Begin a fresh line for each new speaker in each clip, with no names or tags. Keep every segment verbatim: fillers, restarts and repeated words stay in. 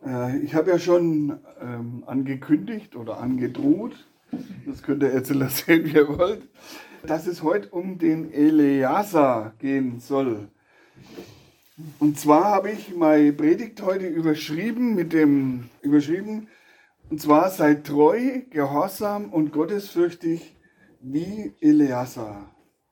Äh, ich habe ja schon ähm, angekündigt oder angedroht, das könnt ihr jetzt erzählen, wie ihr wollt, dass es heute um den Eleazar gehen soll. Und zwar habe ich meine Predigt heute überschrieben mit dem überschrieben, und zwar seid treu, gehorsam und gottesfürchtig wie Eleazar.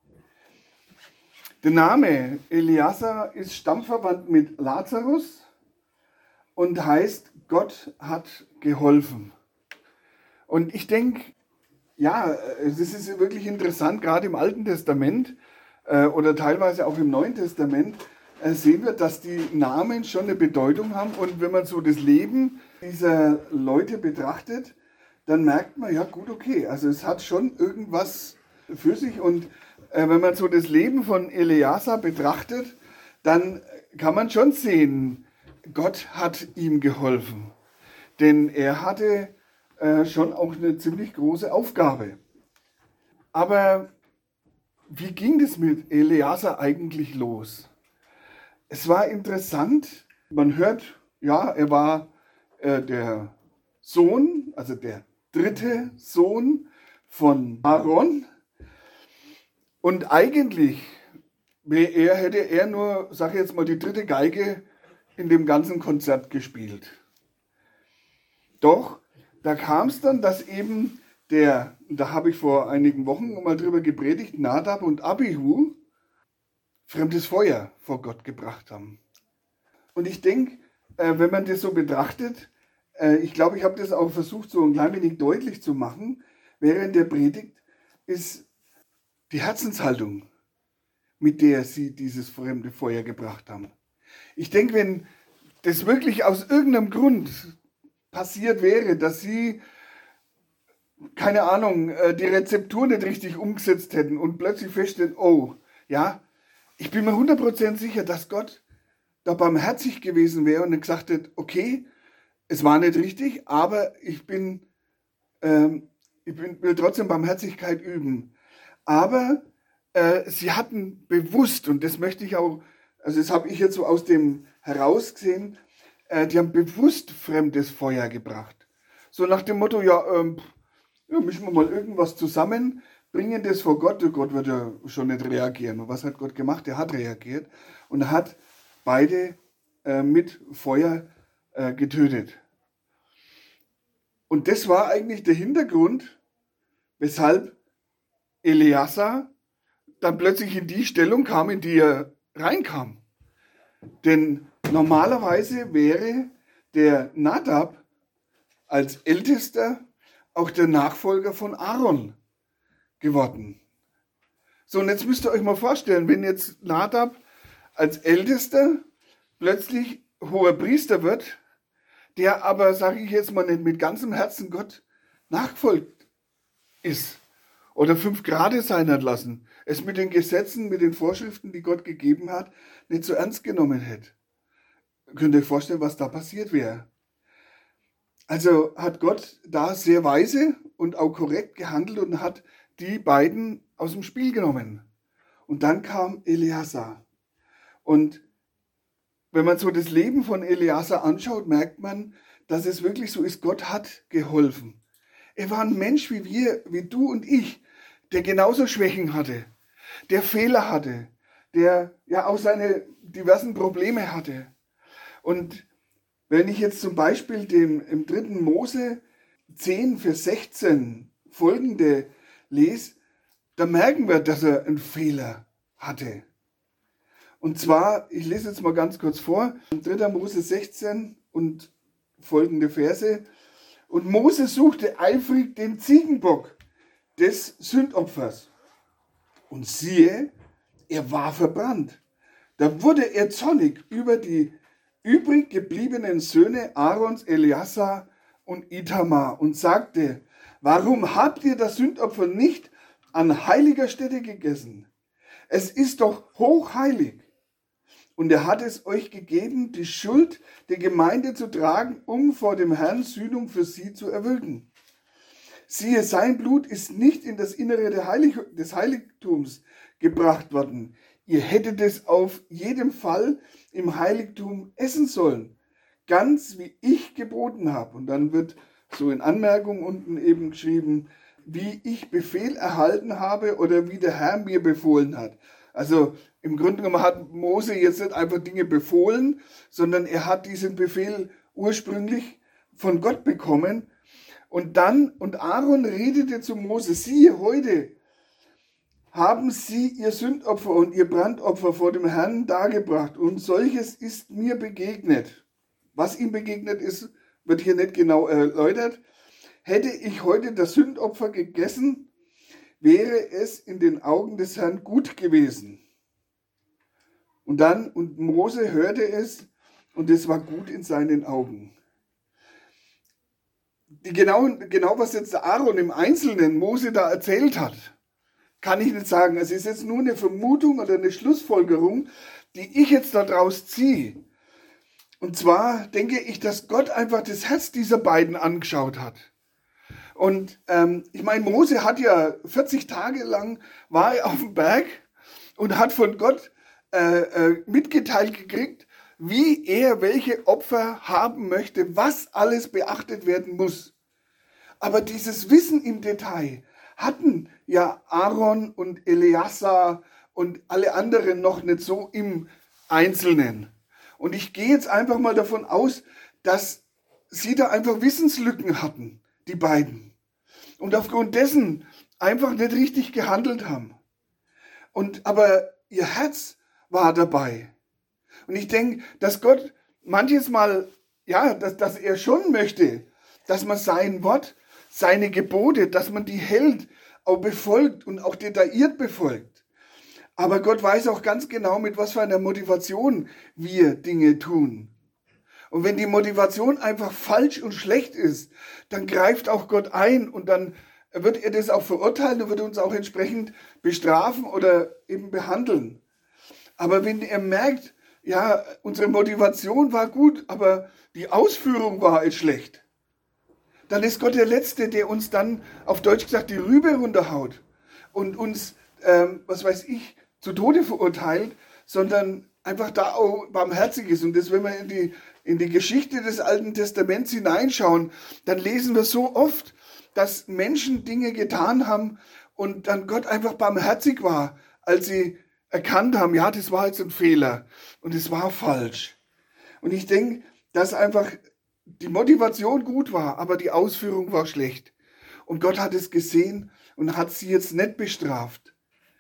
Der Name Eleazar ist stammverwandt mit Lazarus und heißt, Gott hat geholfen. Und ich denke, ja, es ist wirklich interessant, gerade im Alten Testament äh, oder teilweise auch im Neuen Testament äh, sehen wir, dass die Namen schon eine Bedeutung haben. Und wenn man so das Leben dieser Leute betrachtet, dann merkt man, ja gut, okay, also es hat schon irgendwas für sich. Und äh, wenn man so das Leben von Eleazar betrachtet, dann kann man schon sehen, Gott hat ihm geholfen. Denn er hatte äh, schon auch eine ziemlich große Aufgabe. Aber wie ging das mit Eleazar eigentlich los? Es war interessant, man hört, ja, er war äh, der Sohn, also der dritte Sohn von Aaron. Und eigentlich er, hätte er nur, sage ich jetzt mal, die dritte Geige in dem ganzen Konzert gespielt. Doch, da kam es dann, dass eben der, da habe ich vor einigen Wochen mal drüber gepredigt, Nadab und Abihu fremdes Feuer vor Gott gebracht haben. Und ich denke, äh, wenn man das so betrachtet, äh, ich glaube, ich habe das auch versucht, so ein klein wenig deutlich zu machen, während der Predigt, ist die Herzenshaltung, mit der sie dieses fremde Feuer gebracht haben. Ich denke, wenn das wirklich aus irgendeinem Grund passiert wäre, dass sie, keine Ahnung, die Rezeptur nicht richtig umgesetzt hätten und plötzlich feststellen, oh, ja, ich bin mir hundert Prozent sicher, dass Gott da barmherzig gewesen wäre und gesagt hätte, okay, es war nicht richtig, aber ich bin, ähm, ich bin, will trotzdem Barmherzigkeit üben. Aber äh, sie hatten bewusst, und das möchte ich auch, also das habe ich jetzt so aus dem herausgesehen, äh, die haben bewusst fremdes Feuer gebracht. So nach dem Motto, ja, ähm, ja, mischen wir mal irgendwas zusammen, bringen das vor Gott. Gott wird ja schon nicht reagieren. Und was hat Gott gemacht? Er hat reagiert und hat beide äh, mit Feuer äh, getötet. Und das war eigentlich der Hintergrund, weshalb Eleazar dann plötzlich in die Stellung kam, in die er reinkam. Denn normalerweise wäre der Nadab als Ältester auch der Nachfolger von Aaron geworden. So, und jetzt müsst ihr euch mal vorstellen, wenn jetzt Nadab als Ältester plötzlich hoher Priester wird, der aber, sage ich jetzt mal, nicht mit ganzem Herzen Gott nachfolgt ist oder fünf Grade sein hat lassen, es mit den Gesetzen, mit den Vorschriften, die Gott gegeben hat, nicht so ernst genommen hätte. Könnt ihr euch vorstellen, was da passiert wäre? Also hat Gott da sehr weise und auch korrekt gehandelt und hat die beiden aus dem Spiel genommen. Und dann kam Eleazar. Und wenn man so das Leben von Eleazar anschaut, merkt man, dass es wirklich so ist, Gott hat geholfen. Er war ein Mensch wie wir, wie du und ich, der genauso Schwächen hatte, der Fehler hatte, der ja auch seine diversen Probleme hatte. Und wenn ich jetzt zum Beispiel dem, im dritten Mose zehn, Vers sechzehn folgende lese, dann merken wir, dass er einen Fehler hatte. Und zwar, ich lese jetzt mal ganz kurz vor, dritter Mose sechzehn und folgende Verse. Und Mose suchte eifrig den Ziegenbock des Sündopfers. Und siehe, er war verbrannt. Da wurde er zornig über die übrig gebliebenen Söhne Aarons, Eleazar und Ithamar und sagte, warum habt ihr das Sündopfer nicht an heiliger Stätte gegessen? Es ist doch hochheilig. Und er hat es euch gegeben, die Schuld der Gemeinde zu tragen, um vor dem Herrn Sühnung für sie zu erwirken. Siehe, sein Blut ist nicht in das Innere des Heiligtums gebracht worden. Ihr hättet es auf jeden Fall im Heiligtum essen sollen. ganz wie ich geboten habe. Und dann wird so in Anmerkung unten eben geschrieben, wie ich Befehl erhalten habe oder wie der Herr mir befohlen hat. Also im Grunde genommen hat Mose jetzt nicht einfach Dinge befohlen, sondern er hat diesen Befehl ursprünglich von Gott bekommen. Und dann, und Aaron redete zu Mose, siehe, heute haben sie ihr Sündopfer und ihr Brandopfer vor dem Herrn dargebracht und solches ist mir begegnet. Was ihm begegnet ist, wird hier nicht genau erläutert. Hätte ich heute das Sündopfer gegessen, wäre es in den Augen des Herrn gut gewesen. Und dann, und Mose hörte es und es war gut in seinen Augen. Die genau, genau was jetzt der Aaron im Einzelnen Mose da erzählt hat, kann ich nicht sagen. Es ist jetzt nur eine Vermutung oder eine Schlussfolgerung, die ich jetzt daraus ziehe. Und zwar denke ich, dass Gott einfach das Herz dieser beiden angeschaut hat. Und ähm, ich meine, Mose hat ja vierzig Tage lang, war er auf dem Berg und hat von Gott äh, äh, mitgeteilt gekriegt, wie er welche Opfer haben möchte, was alles beachtet werden muss. Aber dieses Wissen im Detail hatten ja Aaron und Eleazar und alle anderen noch nicht so im Einzelnen. Und ich gehe jetzt einfach mal davon aus, dass sie da einfach Wissenslücken hatten, die beiden. Und aufgrund dessen einfach nicht richtig gehandelt haben. Und, aber ihr Herz war dabei. Und ich denke, dass Gott manches Mal, ja, dass, dass er schon möchte, dass man sein Wort, seine Gebote, dass man die hält, auch befolgt und auch detailliert befolgt. Aber Gott weiß auch ganz genau, mit was für einer Motivation wir Dinge tun. Und wenn die Motivation einfach falsch und schlecht ist, dann greift auch Gott ein und dann wird er das auch verurteilen und wird uns auch entsprechend bestrafen oder eben behandeln. Aber wenn er merkt, ja, unsere Motivation war gut, aber die Ausführung war halt schlecht, dann ist Gott der Letzte, der uns dann, auf Deutsch gesagt, die Rübe runterhaut und uns, ähm, was weiß ich, zu Tode verurteilt, sondern einfach da auch barmherzig ist. Und das, wenn wir in die, in die Geschichte des Alten Testaments hineinschauen, dann lesen wir so oft, dass Menschen Dinge getan haben und dann Gott einfach barmherzig war, als sie erkannt haben, ja, das war jetzt ein Fehler und es war falsch. Und ich denke, dass einfach die Motivation gut war, aber die Ausführung war schlecht. Und Gott hat es gesehen und hat sie jetzt nicht bestraft.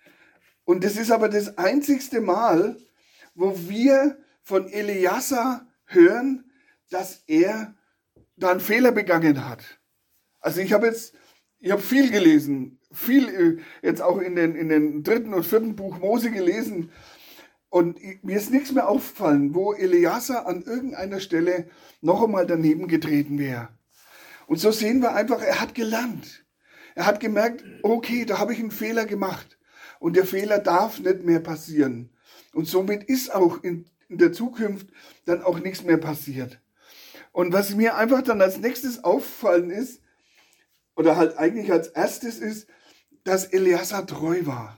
Und das ist aber das einzigste Mal, wo wir von Eleazar hören, dass er da einen Fehler begangen hat. Also ich habe jetzt, ich habe viel gelesen, viel jetzt auch in den, in den dritten und vierten Buch Mose gelesen. Und mir ist nichts mehr aufgefallen, wo Eleazar an irgendeiner Stelle noch einmal daneben getreten wäre. Und so sehen wir einfach, er hat gelernt. Er hat gemerkt, okay, da habe ich einen Fehler gemacht. Und der Fehler darf nicht mehr passieren. Und somit ist auch in, in der Zukunft dann auch nichts mehr passiert. Und was mir einfach dann als nächstes aufgefallen ist, oder halt eigentlich als erstes ist, dass Eleazar treu war.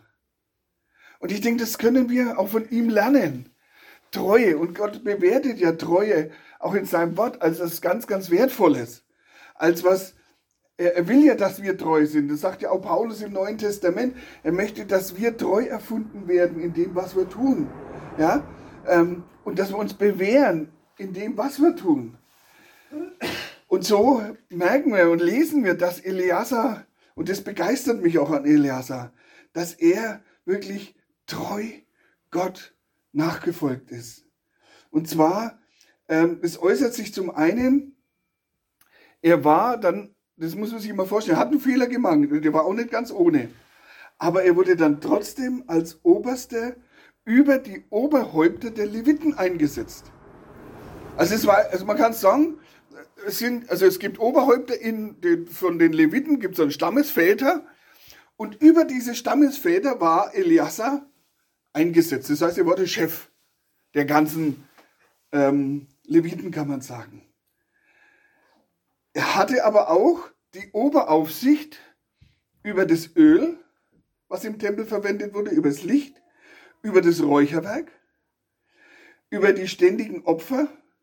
Und ich denke, das können wir auch von ihm lernen. Treue. Und Gott bewertet ja Treue auch in seinem Wort als was ganz, ganz Wertvolles. Als was, er will ja, dass wir treu sind. Das sagt ja auch Paulus im Neuen Testament. Er möchte, dass wir treu erfunden werden in dem, was wir tun. Ja? Und dass wir uns bewähren in dem, was wir tun. Und so merken wir und lesen wir, dass Eleazar, und das begeistert mich auch an Eleazar, dass er wirklich treu Gott nachgefolgt ist. Und zwar, ähm, es äußert sich zum einen, er war dann, das muss man sich mal vorstellen, er hat einen Fehler gemacht, der war auch nicht ganz ohne, aber er wurde dann trotzdem als Oberster über die Oberhäupter der Leviten eingesetzt. Also, es war, also man kann sagen, es sind, also es gibt Oberhäupter in den, von den Leviten, gibt es dann Stammesväter und über diese Stammesväter war Eleazar eingesetzt. Das heißt, er war der Chef der ganzen ähm, Leviten, kann man sagen. Er hatte aber auch die Oberaufsicht über das Öl, was im Tempel verwendet wurde, über das Licht, über das Räucherwerk, über die ständigen Opfer,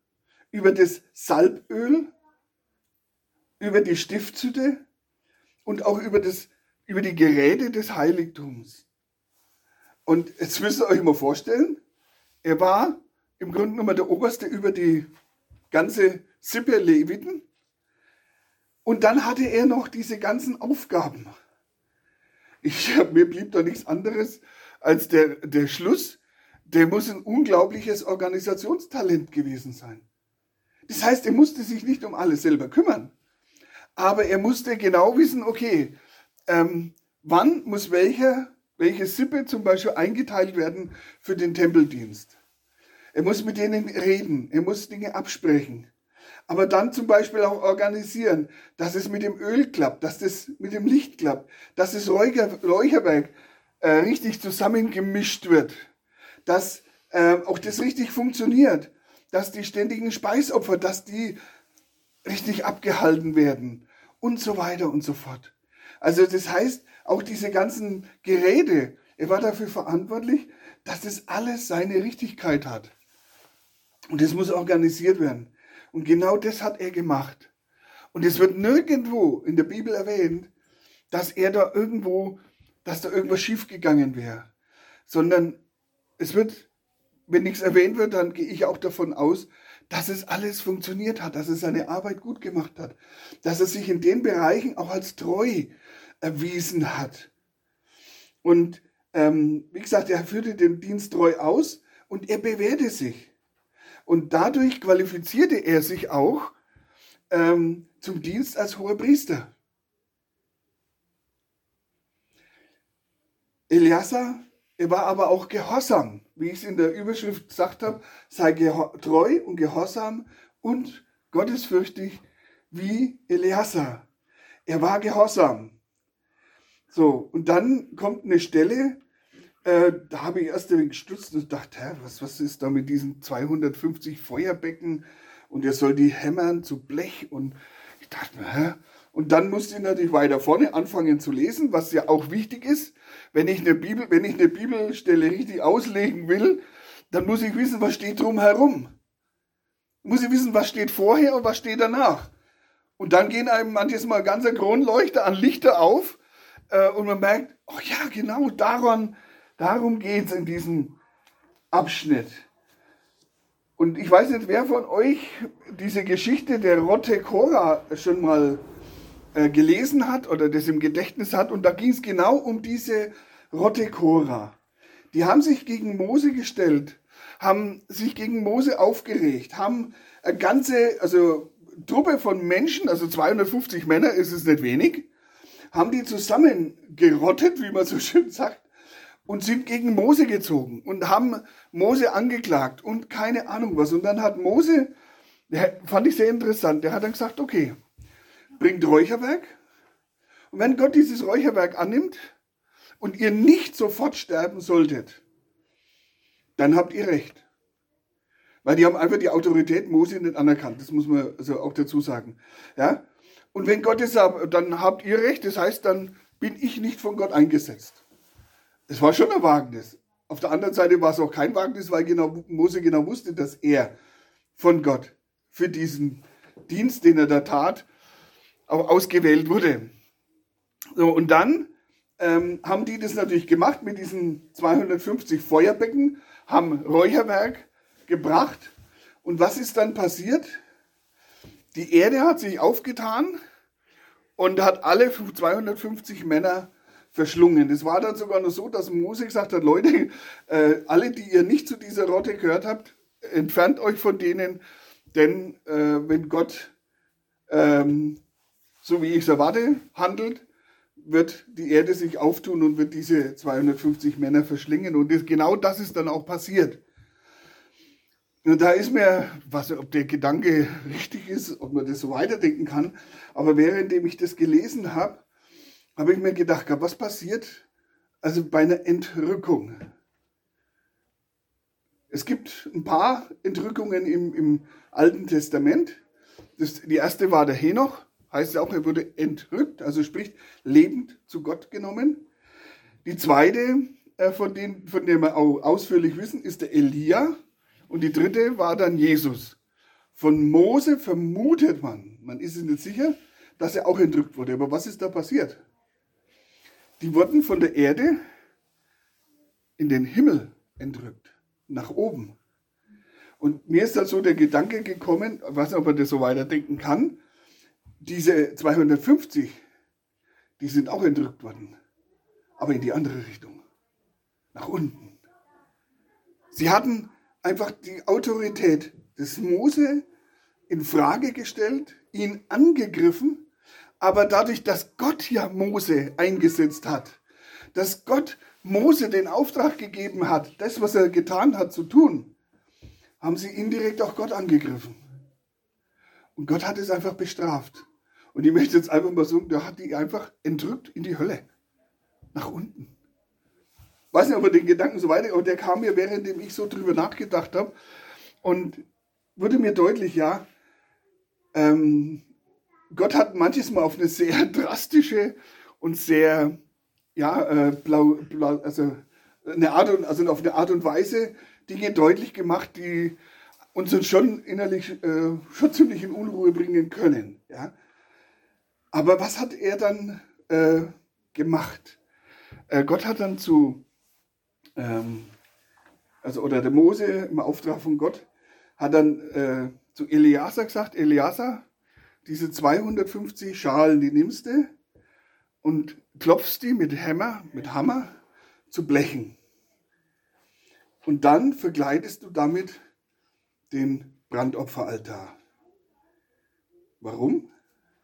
über das Salböl, über die Stiftshütte und auch über, das, über die Geräte des Heiligtums. Und jetzt müsst ihr euch mal vorstellen, er war im Grunde genommen der Oberste über die ganze Sippe Leviten. Und dann hatte er noch diese ganzen Aufgaben. Ich, mir blieb da nichts anderes als der, der Schluss. Der muss ein unglaubliches Organisationstalent gewesen sein. Das heißt, er musste sich nicht um alles selber kümmern. Aber er musste genau wissen, okay, ähm, wann muss welcher, welche Sippe zum Beispiel eingeteilt werden für den Tempeldienst. Er muss mit denen reden, er muss Dinge absprechen. Aber dann zum Beispiel auch organisieren, dass es mit dem Öl klappt, dass das mit dem Licht klappt, dass das Räucher, Räucherwerk äh, richtig zusammengemischt wird, dass äh, auch das richtig funktioniert, dass die ständigen Speisopfer, dass die richtig abgehalten werden und so weiter und so fort. Also das heißt, auch diese ganzen Geräte, er war dafür verantwortlich, dass das alles seine Richtigkeit hat. Und das muss organisiert werden. Und genau das hat er gemacht. Und es wird nirgendwo in der Bibel erwähnt, dass er da irgendwo, dass da irgendwas schiefgegangen wäre. Sondern es wird, wenn nichts erwähnt wird, dann gehe ich auch davon aus, dass es alles funktioniert hat, dass er seine Arbeit gut gemacht hat, dass er sich in den Bereichen auch als treu erwiesen hat. Und ähm, wie gesagt, er führte den Dienst treu aus und er bewährte sich. Und dadurch qualifizierte er sich auch ähm, zum Dienst als Hohepriester. Eleazar, er war aber auch gehorsam, wie ich es in der Überschrift gesagt habe, sei treu und gehorsam und gottesfürchtig wie Eleazar. Er war gehorsam. So, und dann kommt eine Stelle, Äh, da habe ich erst ein wenig gestutzt und dachte, hä, was, was ist da mit diesen zweihundertfünfzig Feuerbecken und er soll die hämmern zu Blech und ich dachte mir, hä? Und dann musste ich natürlich weiter vorne anfangen zu lesen, was ja auch wichtig ist. Wenn ich eine Bibel, wenn ich eine Bibelstelle richtig auslegen will, dann muss ich wissen, was steht drumherum. Muss ich wissen, was steht vorher und was steht danach. Und dann gehen einem manches Mal ganzer Kronleuchter an Lichter auf äh, und man merkt, oh ja, genau daran Darum geht es in diesem Abschnitt. Und ich weiß nicht, wer von euch diese Geschichte der Rotte Korah schon mal äh, gelesen hat oder das im Gedächtnis hat. Und da ging es genau um diese Rotte Korah. Die haben sich gegen Mose gestellt, haben sich gegen Mose aufgeregt, haben eine ganze also Truppe von Menschen, also zweihundertfünfzig Männer ist es nicht wenig, haben die zusammengerottet, wie man so schön sagt, und sind gegen Mose gezogen und haben Mose angeklagt und keine Ahnung was. Und dann hat Mose, der fand ich sehr interessant, der hat dann gesagt, okay, bringt Räucherwerk. Und wenn Gott dieses Räucherwerk annimmt und ihr nicht sofort sterben solltet, dann habt ihr recht. Weil die haben einfach die Autorität Mose nicht anerkannt, das muss man also auch dazu sagen. Ja? Und wenn Gott es sagt, dann habt ihr recht, das heißt, dann bin ich nicht von Gott eingesetzt. Es war schon ein Wagnis. Auf der anderen Seite war es auch kein Wagnis, weil genau, Mose genau wusste, dass er von Gott für diesen Dienst, den er da tat, auch ausgewählt wurde. So, und dann ähm, haben die das natürlich gemacht mit diesen zweihundertfünfzig Feuerbecken, haben Räucherwerk gebracht. Und was ist dann passiert? Die Erde hat sich aufgetan und hat alle zweihundertfünfzig Männer verschlungen. Es war dann sogar noch so, dass Mose gesagt hat, Leute, äh, alle, die ihr nicht zu dieser Rotte gehört habt, entfernt euch von denen, denn äh, wenn Gott, ähm, so wie ich es erwarte, handelt, wird die Erde sich auftun und wird diese zweihundertfünfzig Männer verschlingen. Und das, genau das ist dann auch passiert. Und da ist mir, was, ob der Gedanke richtig ist, ob man das so weiterdenken kann, aber währenddem ich das gelesen habe, habe ich mir gedacht, was passiert also bei einer Entrückung? Es gibt ein paar Entrückungen im, im Alten Testament. Das, die erste war der Henoch, heißt ja auch, er wurde entrückt, also sprich lebend zu Gott genommen. Die zweite, äh, von, denen, von der wir auch ausführlich wissen, ist der Elia. Und die dritte war dann Jesus. Von Mose vermutet man, man ist sich nicht sicher, dass er auch entrückt wurde. Aber was ist da passiert? Die wurden von der Erde in den Himmel entrückt, nach oben. Und mir ist da so der Gedanke gekommen, ich weiß nicht, ob man das so weiterdenken kann, diese zweihundertfünfzig, die sind auch entrückt worden, aber in die andere Richtung, nach unten. Sie hatten einfach die Autorität des Mose in Frage gestellt, ihn angegriffen, aber dadurch, dass Gott ja Mose eingesetzt hat, dass Gott Mose den Auftrag gegeben hat, das, was er getan hat, zu tun, haben sie indirekt auch Gott angegriffen. Und Gott hat es einfach bestraft. Und ich möchte jetzt einfach mal sagen, der hat die einfach entrückt in die Hölle. Nach unten. Ich weiß nicht, ob er den Gedanken so weiter, aber der kam mir, während ich so drüber nachgedacht habe. Und wurde mir deutlich, ja, ähm, Gott hat manches Mal auf eine sehr drastische und sehr, ja, äh, blau, blau, also eine Art und, also auf eine Art und Weise Dinge deutlich gemacht, die uns schon innerlich äh, schon ziemlich in Unruhe bringen können. Ja? Aber was hat er dann äh, gemacht? Äh, Gott hat dann zu, ähm, also oder der Mose im Auftrag von Gott, hat dann äh, zu Eleazar gesagt, Eleazar, diese zweihundertfünfzig Schalen, die nimmst du und klopfst die mit Hammer, mit Hammer zu Blechen. Und dann verkleidest du damit den Brandopferaltar. Warum?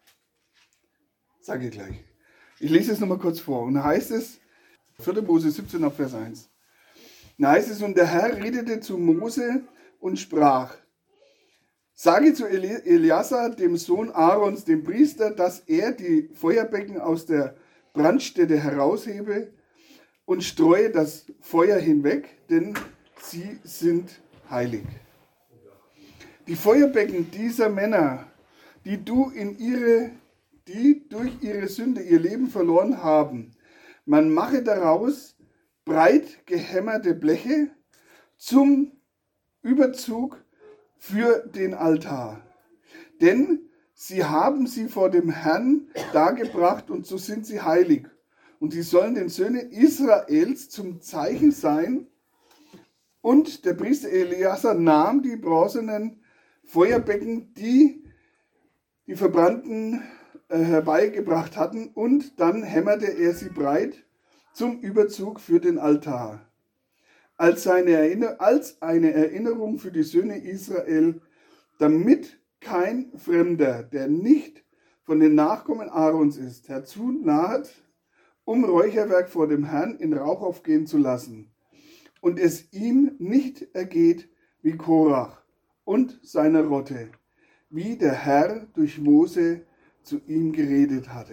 Sage ich gleich. Ich lese es nochmal kurz vor. Und da heißt es, vier. Mose siebzehn, ab Vers eins. Da heißt es, und der Herr redete zu Mose und sprach, sage zu Eleazar, dem Sohn Aarons, dem Priester, dass er die Feuerbecken aus der Brandstätte heraushebe und streue das Feuer hinweg, denn sie sind heilig. Die Feuerbecken dieser Männer, die du in ihre, die durch ihre Sünde ihr Leben verloren haben, man mache daraus breit gehämmerte Bleche zum Überzug für den Altar. Denn sie haben sie vor dem Herrn dargebracht und so sind sie heilig. Und sie sollen den Söhnen Israels zum Zeichen sein. Und der Priester Eleazar nahm die bronzenen Feuerbecken, die die Verbrannten äh, herbeigebracht hatten, und dann hämmerte er sie breit zum Überzug für den Altar. Als, seine Erinner- als eine Erinnerung für die Söhne Israel, damit kein Fremder, der nicht von den Nachkommen Aarons ist, herzunaht, um Räucherwerk vor dem Herrn in Rauch aufgehen zu lassen, und es ihm nicht ergeht wie Korach und seine Rotte, wie der Herr durch Mose zu ihm geredet hatte.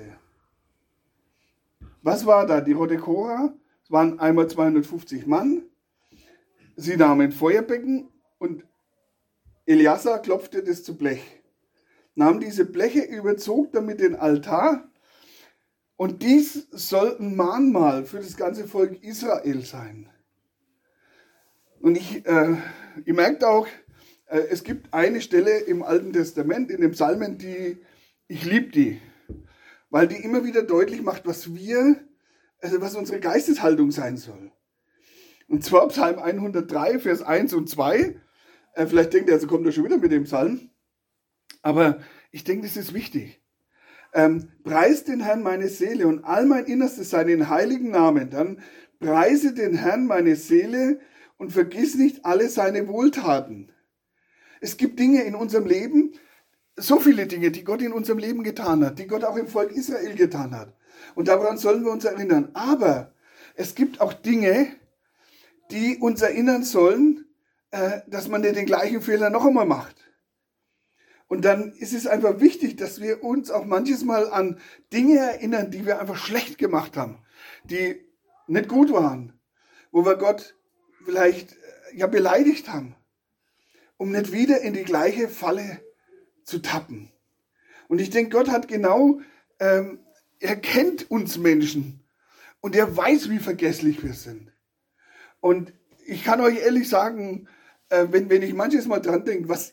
Was war da? Die Rotte Korah? Es waren einmal zweihundertfünfzig Mann. Sie nahmen Feuerbecken und Eleazar klopfte das zu Blech. Nahm diese Bleche, überzog damit den Altar, und dies soll ein Mahnmal für das ganze Volk Israel sein. Und ich, äh, ihr merkt auch, äh, es gibt eine Stelle im Alten Testament, in den Psalmen, die, ich liebe die, weil die immer wieder deutlich macht, was wir, also was unsere Geisteshaltung sein soll. Und zwar Psalm hundertdrei, Vers eins und zwei. Äh, vielleicht denkt ihr, also kommt er schon wieder mit dem Psalm. Aber ich denke, das ist wichtig. Ähm, preist den Herrn meine Seele und all mein Innerstes seinen heiligen Namen. Dann preise den Herrn meine Seele und vergiss nicht alle seine Wohltaten. Es gibt Dinge in unserem Leben, so viele Dinge, die Gott in unserem Leben getan hat, die Gott auch im Volk Israel getan hat. Und daran sollen wir uns erinnern. Aber es gibt auch Dinge, die uns erinnern sollen, äh, dass man nicht den gleichen Fehler noch einmal macht. Und dann ist es einfach wichtig, dass wir uns auch manches Mal an Dinge erinnern, die wir einfach schlecht gemacht haben, die nicht gut waren, wo wir Gott vielleicht ja beleidigt haben, um nicht wieder in die gleiche Falle zu tappen. Und ich denke, Gott hat genau, ähm, er kennt uns Menschen und er weiß, wie vergesslich wir sind. Und ich kann euch ehrlich sagen, äh, wenn, wenn ich manches Mal dran denke, was ich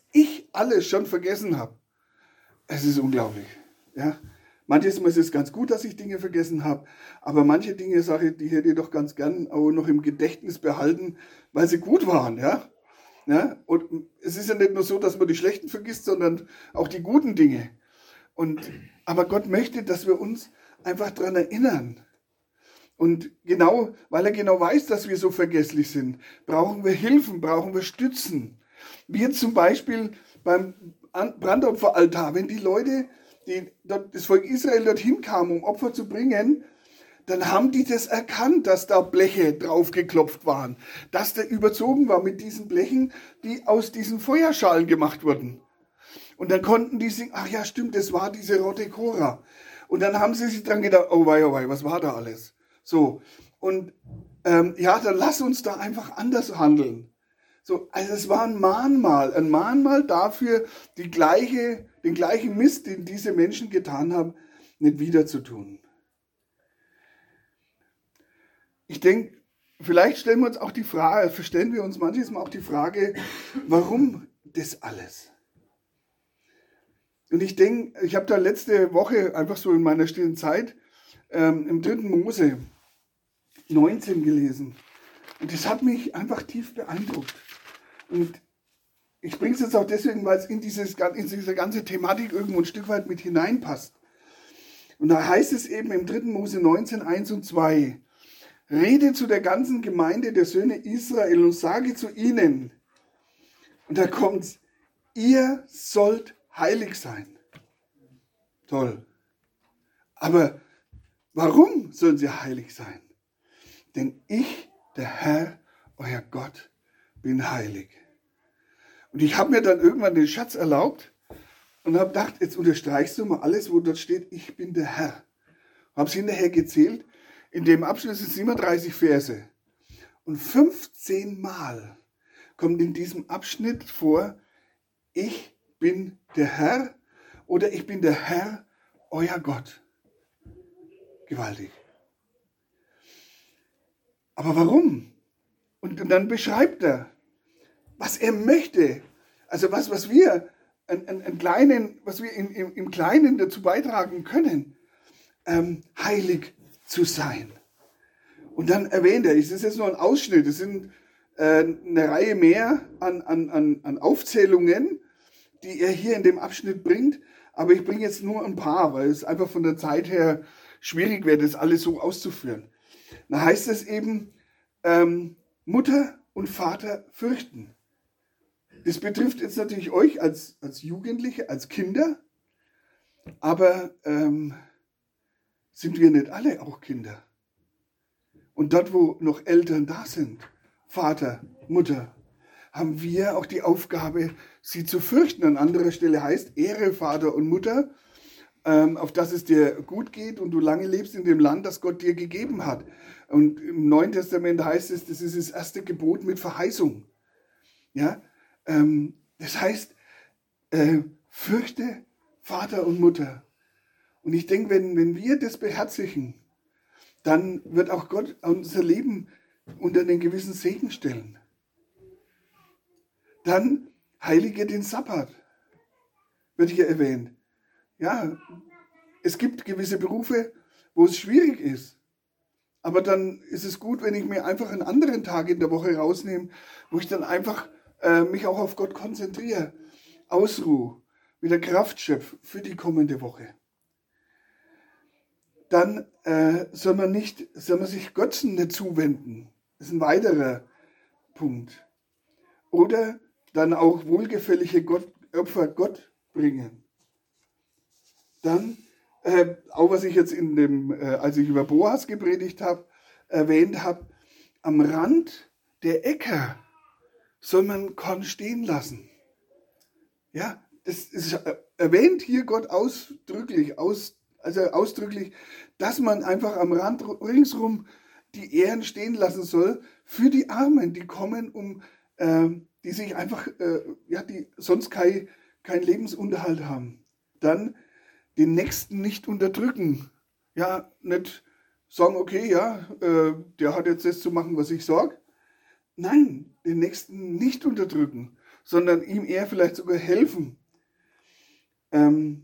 alles schon vergessen habe. Es ist unglaublich. Ja? Manches Mal ist es ganz gut, dass ich Dinge vergessen habe, aber manche Dinge, sage ich, die hätte ich doch ganz gern auch noch im Gedächtnis behalten, weil sie gut waren. Ja? Ja? Und es ist ja nicht nur so, dass man die schlechten vergisst, sondern auch die guten Dinge. Und, aber Gott möchte, dass wir uns einfach daran erinnern. Und genau, weil er genau weiß, dass wir so vergesslich sind, brauchen wir Hilfen, brauchen wir Stützen. Wie jetzt zum Beispiel beim Brandopferaltar, wenn die Leute, die dort, das Volk Israel dorthin kamen, um Opfer zu bringen, dann haben die das erkannt, dass da Bleche draufgeklopft waren, dass der überzogen war mit diesen Blechen, die aus diesen Feuerschalen gemacht wurden. Und dann konnten die singen, ach ja, stimmt, das war diese rote Kora. Und dann haben sie sich dran gedacht, oh wei, oh wei, was war da alles? So, und ähm, ja, dann lass uns da einfach anders handeln. So, also es war ein Mahnmal, ein Mahnmal dafür, die gleiche, den gleichen Mist, den diese Menschen getan haben, nicht wieder zu tun. Ich denke, vielleicht stellen wir uns auch die Frage, stellen wir uns manches Mal auch die Frage, warum das alles? Und ich denke, ich habe da letzte Woche einfach so in meiner stillen Zeit ähm, im dritten Mose neunzehn gelesen. Und das hat mich einfach tief beeindruckt. Und ich bringe es jetzt auch deswegen, weil es in, dieses, in diese ganze Thematik irgendwo ein Stück weit mit hineinpasst. Und da heißt es eben im dritten Mose neunzehn, eins und zwei, rede zu der ganzen Gemeinde der Söhne Israel und sage zu ihnen, und da kommt's, ihr sollt heilig sein. Toll. Aber warum sollen sie heilig sein? Denn ich, der Herr, euer Gott, bin heilig. Und ich habe mir dann irgendwann den Schatz erlaubt und habe gedacht, jetzt unterstreichst du mal alles, wo dort steht, ich bin der Herr. Habe es hinterher gezählt, in dem Abschnitt sind siebenunddreißig Verse. Und fünfzehn Mal kommt in diesem Abschnitt vor, ich bin der Herr oder ich bin der Herr, euer Gott. Gewaltig. Aber warum? Und dann beschreibt er, was er möchte. Also was, was wir, einen, einen kleinen, was wir im, im, im Kleinen dazu beitragen können, ähm, heilig zu sein. Und dann erwähnt er, es ist jetzt nur ein Ausschnitt, es sind äh, eine Reihe mehr an, an, an, an Aufzählungen, die er hier in dem Abschnitt bringt. Aber ich bringe jetzt nur ein paar, weil es einfach von der Zeit her schwierig wäre, das alles so auszuführen. Da heißt es eben, ähm, Mutter und Vater fürchten. Das betrifft jetzt natürlich euch als, als Jugendliche, als Kinder, aber ähm, sind wir nicht alle auch Kinder? Und dort, wo noch Eltern da sind, Vater, Mutter, haben wir auch die Aufgabe, sie zu fürchten. An anderer Stelle heißt, ehre Vater und Mutter, ähm, auf dass es dir gut geht und du lange lebst in dem Land, das Gott dir gegeben hat. Und im Neuen Testament heißt es, das ist das erste Gebot mit Verheißung. Ja, ähm, das heißt, äh, fürchte Vater und Mutter. Und ich denke, wenn, wenn wir das beherzigen, dann wird auch Gott unser Leben unter einen gewissen Segen stellen. Dann heilige den Sabbat, wird hier erwähnt. Ja, es gibt gewisse Berufe, wo es schwierig ist. Aber dann ist es gut, wenn ich mir einfach einen anderen Tag in der Woche rausnehme, wo ich dann einfach äh, mich auch auf Gott konzentriere, ausruhe, wieder Kraft schöpfe für die kommende Woche. Dann äh, soll man nicht, soll man sich Götzen nicht zuwenden. Das ist ein weiterer Punkt. Oder dann auch wohlgefällige Gott, Opfer Gott bringen. Dann, äh, auch was ich jetzt in dem, äh, als ich über Boas gepredigt habe, erwähnt habe, am Rand der Äcker soll man Korn stehen lassen. Ja, das ist erwähnt hier Gott ausdrücklich, aus, also ausdrücklich, dass man einfach am Rand ringsrum die Ähren stehen lassen soll für die Armen, die kommen, um äh, die sich einfach, äh, ja, die sonst kein, kein Lebensunterhalt haben. Dann den Nächsten nicht unterdrücken. Ja, nicht sagen, okay, ja, äh, der hat jetzt das zu machen, was ich sage. Nein, den Nächsten nicht unterdrücken, sondern ihm eher vielleicht sogar helfen. Ähm,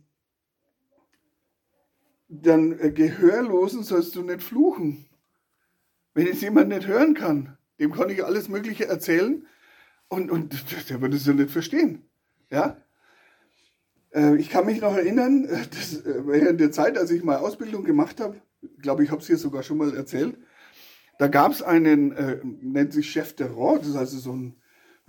dann äh, Gehörlosen sollst du nicht fluchen. Wenn jetzt jemand nicht hören kann, dem kann ich alles Mögliche erzählen und, und der wird es ja nicht verstehen. Ja? Äh, ich kann mich noch erinnern, dass, äh, während der Zeit, als ich mal Ausbildung gemacht habe, ich glaube, ich habe es hier sogar schon mal erzählt, da gab es einen, äh, nennt sich Chef de Restaurant, das ist also so ein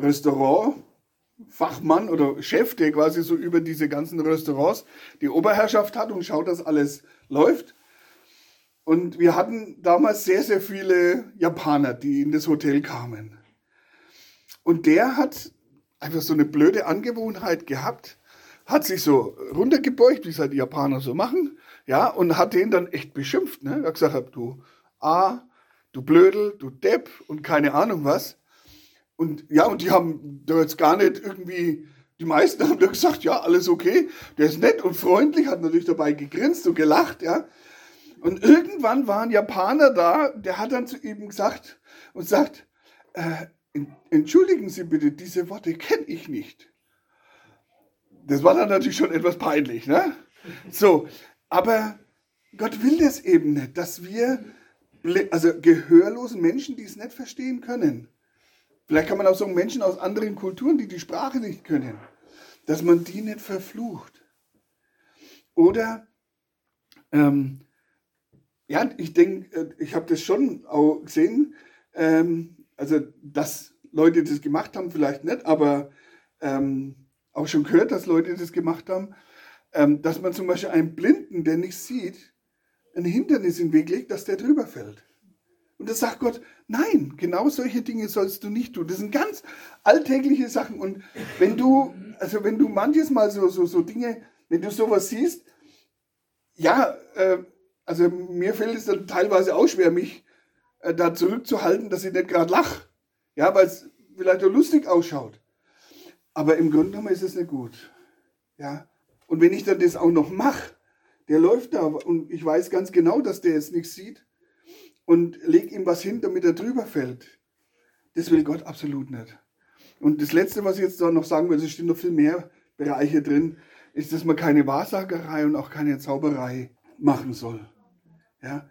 Restaurantfachmann oder Chef, der quasi so über diese ganzen Restaurants die Oberherrschaft hat und schaut, dass alles läuft. Und wir hatten damals sehr, sehr viele Japaner, die in das Hotel kamen. Und der hat einfach so eine blöde Angewohnheit gehabt, hat sich so runtergebeugt, wie es halt die Japaner so machen, ja, und hat den dann echt beschimpft. Ne? Er hat gesagt, du A, du Blödel, du Depp und keine Ahnung was. Und ja, und die haben da jetzt gar nicht irgendwie, die meisten haben da gesagt, ja, alles okay, der ist nett und freundlich, hat natürlich dabei gegrinst und gelacht, ja. Und irgendwann war ein Japaner da, der hat dann zu ihm gesagt und sagt, äh, entschuldigen Sie bitte, diese Worte kenne ich nicht. Das war dann natürlich schon etwas peinlich, ne? So, aber Gott will das eben nicht, dass wir, also gehörlosen Menschen, die es nicht verstehen können, vielleicht kann man auch sagen, Menschen aus anderen Kulturen, die die Sprache nicht können, dass man die nicht verflucht. Oder, ähm, ja, ich denke, ich habe das schon auch gesehen, ähm, also dass Leute das gemacht haben, vielleicht nicht, aber ähm, auch schon gehört, dass Leute das gemacht haben, ähm, dass man zum Beispiel einen Blinden, der nicht sieht, ein Hindernis in den Weg legt, dass der drüber fällt. Und das sagt Gott, nein, genau solche Dinge sollst du nicht tun. Das sind ganz alltägliche Sachen. Und wenn du, also wenn du manches Mal so, so, so Dinge, wenn du sowas siehst, ja, äh, also mir fällt es dann teilweise auch schwer, mich äh, da zurückzuhalten, dass ich nicht gerade lache. Ja, weil es vielleicht auch lustig ausschaut. Aber im Grunde genommen ist es nicht gut. Ja. Und wenn ich dann das auch noch mache, der läuft da und ich weiß ganz genau, dass der jetzt nichts sieht und leg ihm was hin, damit er drüber fällt. Das will Gott absolut nicht. Und das Letzte, was ich jetzt da noch sagen will, es stehen noch viel mehr Bereiche drin, ist, dass man keine Wahrsagerei und auch keine Zauberei machen soll. Ja.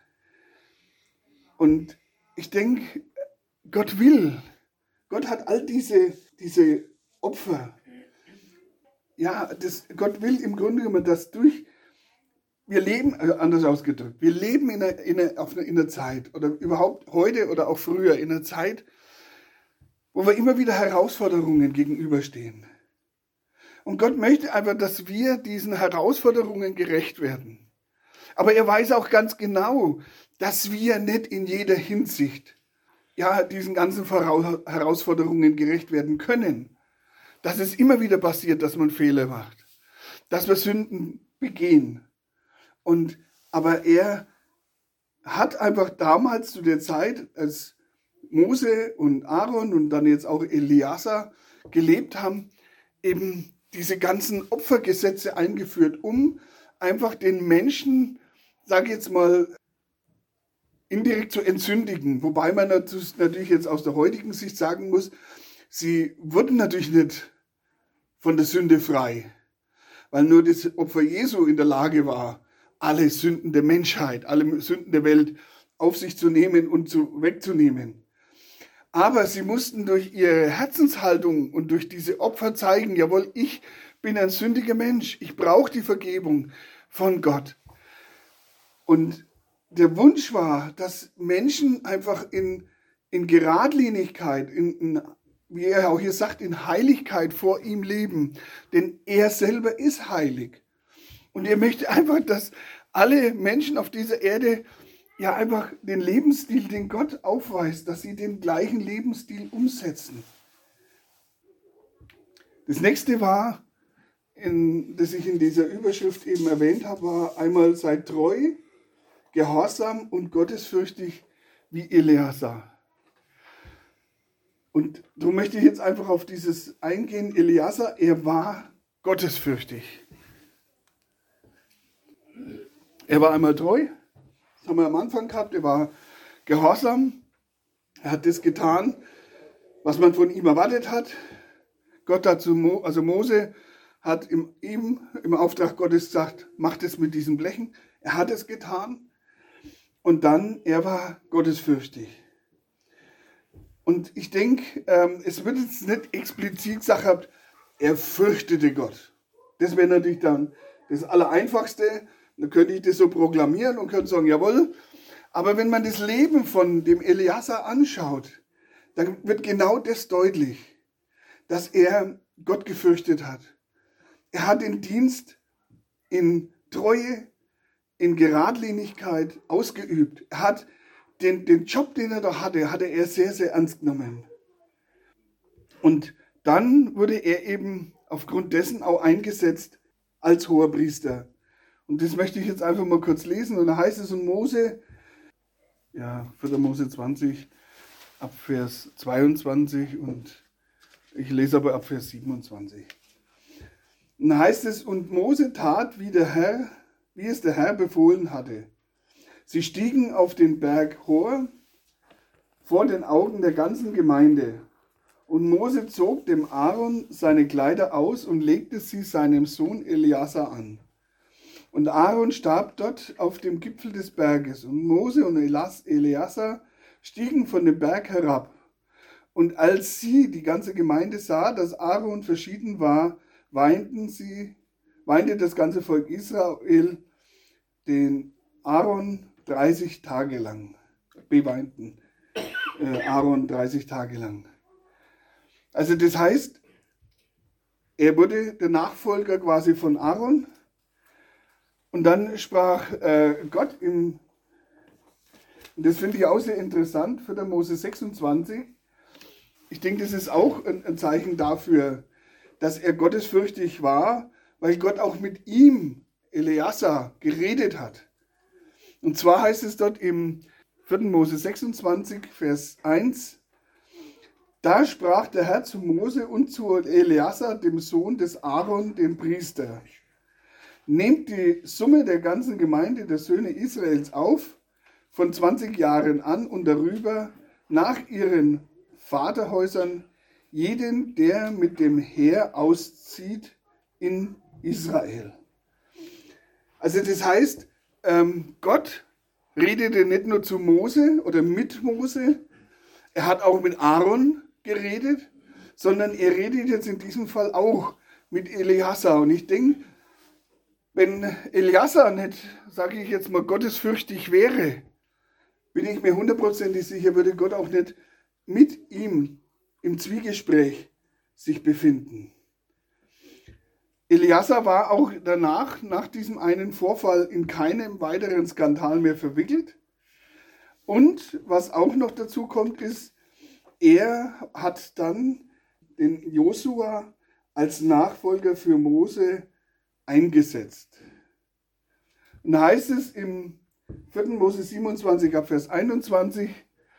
Und ich denke, Gott will, Gott hat all diese, diese Opfer. Ja, das, Gott will im Grunde genommen, dass durch, wir leben, also anders ausgedrückt, wir leben in einer, in, einer, auf einer, in einer Zeit oder überhaupt heute oder auch früher in einer Zeit, wo wir immer wieder Herausforderungen gegenüberstehen. Und Gott möchte einfach, dass wir diesen Herausforderungen gerecht werden. Aber er weiß auch ganz genau, dass wir nicht in jeder Hinsicht ja, diesen ganzen Herausforderungen gerecht werden können. Dass es immer wieder passiert, dass man Fehler macht. Dass wir Sünden begehen. Und, aber er hat einfach damals zu der Zeit, als Mose und Aaron und dann jetzt auch Eleazar gelebt haben, eben diese ganzen Opfergesetze eingeführt, um einfach den Menschen, sage ich jetzt mal, indirekt zu entsündigen. Wobei man natürlich jetzt aus der heutigen Sicht sagen muss, sie wurden natürlich nicht von der Sünde frei, weil nur das Opfer Jesu in der Lage war, alle Sünden der Menschheit, alle Sünden der Welt auf sich zu nehmen und zu, wegzunehmen. Aber sie mussten durch ihre Herzenshaltung und durch diese Opfer zeigen, jawohl, ich bin ein sündiger Mensch, ich brauche die Vergebung von Gott. Und der Wunsch war, dass Menschen einfach in, in Geradlinigkeit, in, in, wie er auch hier sagt, in Heiligkeit vor ihm leben. Denn er selber ist heilig. Und er möchte einfach, dass alle Menschen auf dieser Erde ja einfach den Lebensstil, den Gott aufweist, dass sie den gleichen Lebensstil umsetzen. Das nächste war, in, das ich in dieser Überschrift eben erwähnt habe, war einmal seid treu, gehorsam und gottesfürchtig wie Eleazar. Und darum möchte ich jetzt einfach auf dieses eingehen. Eleazar, er war gottesfürchtig. Er war einmal treu, das haben wir am Anfang gehabt, er war gehorsam, er hat das getan, was man von ihm erwartet hat, Gott hat zu Mo, also Mose hat im, ihm im Auftrag Gottes gesagt, mach das mit diesen Blechen. Er hat es getan. Und dann, er war gottesfürchtig. Und ich denke, ähm, es wird jetzt nicht explizit gesagt, er fürchtete Gott. Das wäre natürlich dann das Allereinfachste. Dann könnte ich das so proklamieren und könnte sagen, jawohl. Aber wenn man das Leben von dem Eleazar anschaut, dann wird genau das deutlich, dass er Gott gefürchtet hat. Er hat den Dienst in Treue, in Geradlinigkeit ausgeübt. Er hat den, den Job, den er da hatte, hatte er sehr, sehr ernst genommen. Und dann wurde er eben aufgrund dessen auch eingesetzt als Hoherpriester. Und das möchte ich jetzt einfach mal kurz lesen. Und da heißt es in Mose, ja, vierter Mose zwanzig, ab Vers zweiundzwanzig und ich lese aber ab Vers siebenundzwanzig. Und da heißt es, und Mose tat, wie der Herr, wie es der Herr befohlen hatte. Sie stiegen auf den Berg Hor vor den Augen der ganzen Gemeinde. Und Mose zog dem Aaron seine Kleider aus und legte sie seinem Sohn Eleazar an. Und Aaron starb dort auf dem Gipfel des Berges. Und Mose und Eleazar stiegen von dem Berg herab. Und als sie, die ganze Gemeinde, sah, dass Aaron verschieden war, weinten sie, weinte das ganze Volk Israel den Aaron dreißig Tage lang. Beweinten äh, Aaron dreißig Tage lang. Also das heißt, er wurde der Nachfolger quasi von Aaron. Und dann sprach äh, Gott im, und das finde ich auch sehr interessant, vierter Mose sechsundzwanzig. Ich denke, das ist auch ein, ein Zeichen dafür, dass er gottesfürchtig war, weil Gott auch mit ihm, Eleazar, geredet hat. Und zwar heißt es dort im vierter Mose sechsundzwanzig, Vers eins, da sprach der Herr zu Mose und zu Eleazar, dem Sohn des Aaron, dem Priester. Nehmt die Summe der ganzen Gemeinde der Söhne Israels auf, von zwanzig Jahren an und darüber, nach ihren Vaterhäusern, jeden, der mit dem Heer auszieht in Israel. Also das heißt, ähm, Gott redete nicht nur zu Mose oder mit Mose, er hat auch mit Aaron geredet, sondern er redet jetzt in diesem Fall auch mit Eleazar. Und ich denke, wenn Eleazar nicht, sage ich jetzt mal, gottesfürchtig wäre, bin ich mir hundertprozentig sicher, würde Gott auch nicht mit ihm im Zwiegespräch sich befinden. Eleazar war auch danach, nach diesem einen Vorfall, in keinem weiteren Skandal mehr verwickelt. Und was auch noch dazu kommt, ist, er hat dann den Josua als Nachfolger für Mose eingesetzt. Und da heißt es im vierter Mose siebenundzwanzig, ab Vers einundzwanzig,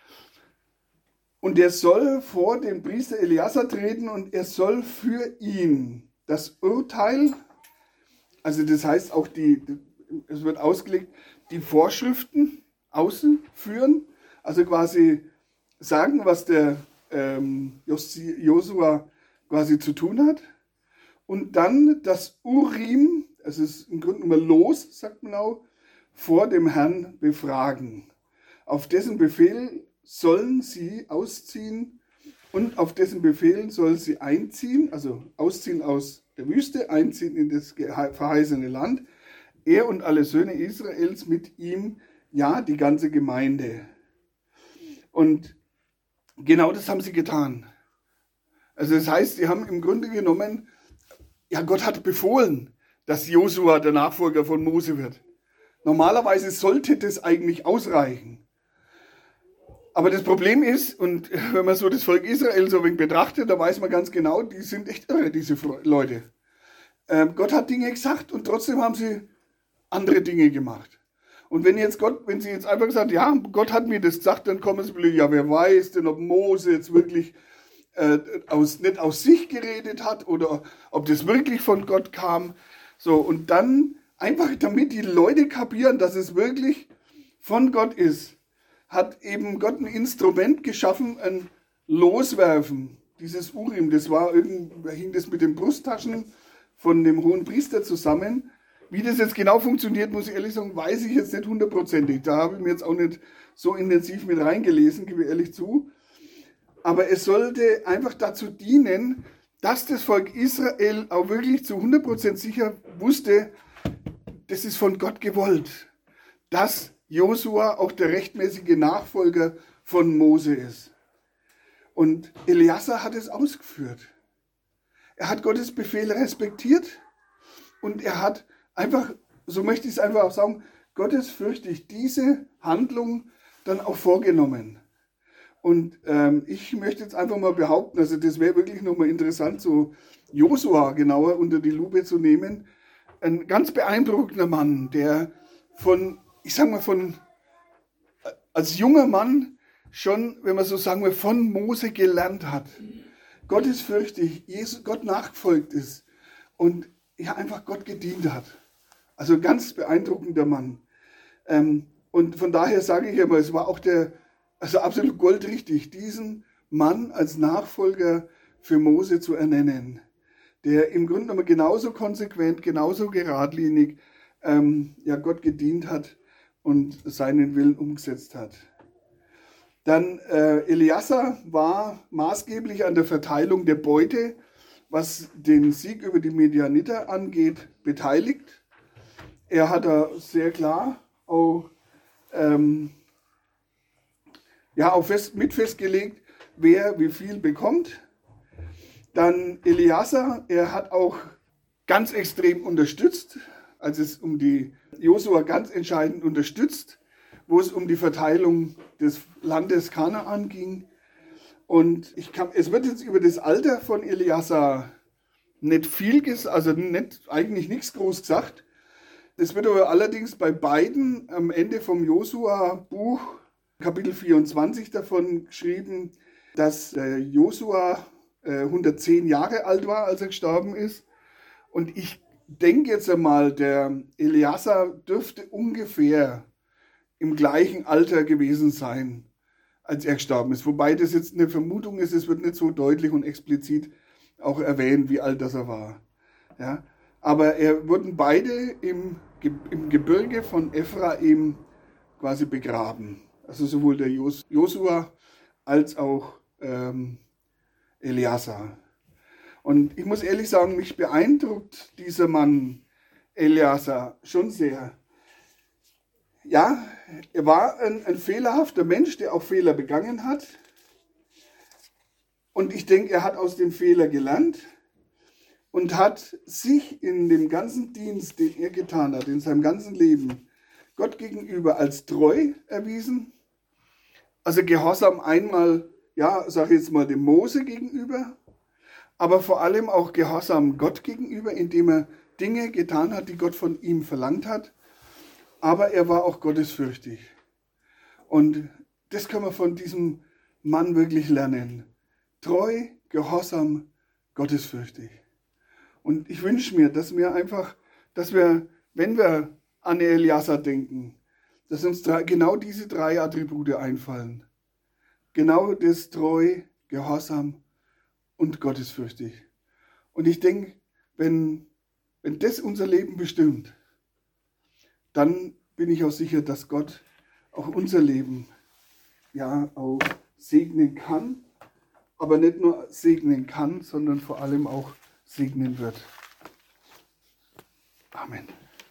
und er soll vor den Priester Eleazar treten und er soll für ihn das Urteil, also das heißt auch die, es wird ausgelegt, die Vorschriften ausführen, also quasi sagen, was der ähm, Josua quasi zu tun hat. Und dann das Urim, es ist im Grunde genommen Los, sagt man auch, vor dem Herrn befragen. Auf dessen Befehl sollen sie ausziehen und auf dessen Befehl sollen sie einziehen, also ausziehen aus der Wüste, einziehen in das verheißene Land. Er und alle Söhne Israels mit ihm, ja, die ganze Gemeinde. Und genau das haben sie getan. Also das heißt, sie haben im Grunde genommen, ja, Gott hat befohlen, dass Josua der Nachfolger von Mose wird. Normalerweise sollte das eigentlich ausreichen. Aber das Problem ist, und wenn man so das Volk Israel so ein wenig betrachtet, da weiß man ganz genau, die sind echt irre, diese Leute. Ähm, Gott hat Dinge gesagt und trotzdem haben sie andere Dinge gemacht. Und wenn jetzt Gott, wenn sie jetzt einfach gesagt, ja, Gott hat mir das gesagt, dann kommen sie wieder, ja, wer weiß denn, ob Mose jetzt wirklich äh, aus, nicht aus sich geredet hat oder ob das wirklich von Gott kam. So, und dann einfach, damit die Leute kapieren, dass es wirklich von Gott ist, hat eben Gott ein Instrument geschaffen, ein Loswerfen. dieses Urim, das war irgendwie, hing das mit den Brusttaschen von dem hohen Priester zusammen. Wie das jetzt genau funktioniert, muss ich ehrlich sagen, weiß ich jetzt nicht hundertprozentig. Da habe ich mir jetzt auch nicht so intensiv mit reingelesen, gebe ich ehrlich zu. Aber es sollte einfach dazu dienen, dass das Volk Israel auch wirklich zu hundert Prozent sicher wusste, das ist von Gott gewollt, dass Josua auch der rechtmäßige Nachfolger von Mose ist. Und Eleazar hat es ausgeführt. Er hat Gottes Befehl respektiert und er hat einfach, so möchte ich es einfach auch sagen, gottesfürchtig diese Handlung dann auch vorgenommen. Und ähm, ich möchte jetzt einfach mal behaupten, also das wäre wirklich nochmal interessant, so Josua genauer unter die Lupe zu nehmen. Ein ganz beeindruckender Mann, der von, ich sag mal, von, als junger Mann schon, wenn man so sagen will, von Mose gelernt hat. Gottesfürchtig, Jesus, Gott nachgefolgt ist und ja einfach Gott gedient hat. Also ganz beeindruckender Mann. Ähm, und von daher sage ich immer, es war auch der, also absolut goldrichtig, diesen Mann als Nachfolger für Mose zu ernennen, der im Grunde genommen genauso konsequent, genauso geradlinig ähm, ja, Gott gedient hat und seinen Willen umgesetzt hat. Dann äh, Eleazar war maßgeblich an der Verteilung der Beute, was den Sieg über die Medianiter angeht, beteiligt. Er hat da sehr klar auch, ähm, ja, auch fest, mit festgelegt, wer wie viel bekommt. Dann Eleazar, er hat auch ganz extrem unterstützt, als es um die Josua ganz entscheidend unterstützt, wo es um die Verteilung des Landes Kanaan ging. Und ich kann, es wird jetzt über das Alter von Eleazar nicht viel gesagt, also nicht, eigentlich nichts groß gesagt. Es wird aber allerdings bei beiden am Ende vom Josua-Buch, Kapitel vierundzwanzig, davon geschrieben, dass äh, Josua äh, hundertzehn Jahre alt war, als er gestorben ist. Und ich denke jetzt einmal, der Eleazar dürfte ungefähr im gleichen Alter gewesen sein, als er gestorben ist. Wobei das jetzt eine Vermutung ist, es wird nicht so deutlich und explizit auch erwähnt, wie alt das er war. Ja? Aber er wurden beide im, im Gebirge von Ephraim quasi begraben. Also sowohl der Jos, Josua als auch ähm, Eleazar. Und ich muss ehrlich sagen, mich beeindruckt dieser Mann Eleazar schon sehr. Ja, er war ein, ein fehlerhafter Mensch, der auch Fehler begangen hat. Und ich denke, er hat aus dem Fehler gelernt und hat sich in dem ganzen Dienst, den er getan hat, in seinem ganzen Leben, Gott gegenüber als treu erwiesen. Also Gehorsam einmal, ja, sage ich jetzt mal, dem Mose gegenüber, aber vor allem auch Gehorsam Gott gegenüber, indem er Dinge getan hat, die Gott von ihm verlangt hat. Aber er war auch gottesfürchtig. Und das können wir von diesem Mann wirklich lernen. Treu, gehorsam, gottesfürchtig. Und ich wünsche mir, dass wir einfach, dass wir, wenn wir an Eleazar denken, dass uns drei, genau diese drei Attribute einfallen. Genau das treu, gehorsam und gottesfürchtig. Und ich denke, wenn, wenn das unser Leben bestimmt, dann bin ich auch sicher, dass Gott auch unser Leben ja auch segnen kann, aber nicht nur segnen kann, sondern vor allem auch segnen wird. Amen.